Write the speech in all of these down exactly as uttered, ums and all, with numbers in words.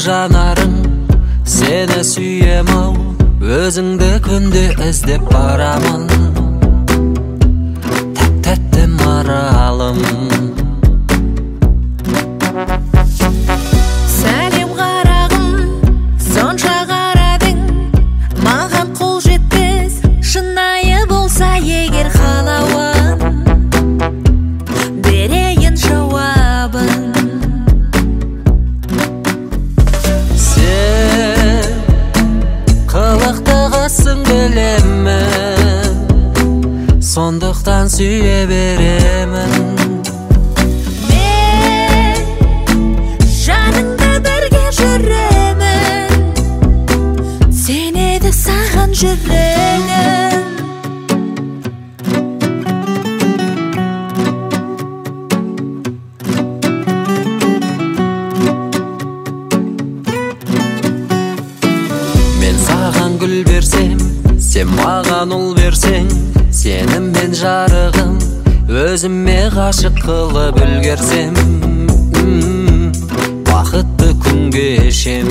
жанарың, сені сүйем ау, өзіңді күнде іздеп барамын. Тәп-тәтті маралым. Сәлем қарағым, сонша қарадың, маған қол жетпес, шынайы болса егер қалауын, берейін жауабын. Сен қылықтығысың білемін, сондықтан сүйе беремін. Мен жаныңда бірге жүремін, сенеді саған жүрегім. Мен саған гүл берсем, сен маған ұл берсең, сенім мен жарығым, өзіме ғашық қылып үлгерсем, бақытты күн кешем.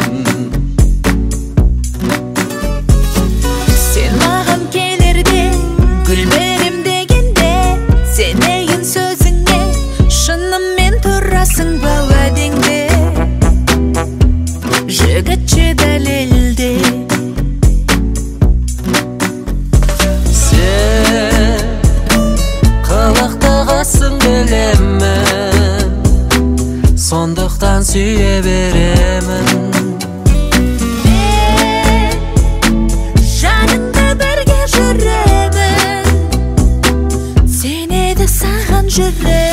Сен маған келерде, гүл берем дегенде, сенейін сөзіңе, шынымен тұрасың ба уәдеңде, жігітше дәлелде. Сен қылықтығысың білемін, сондықтан сүйе беремін. Мен жаныңда бірге жүремін, сенеді саған жүрегім.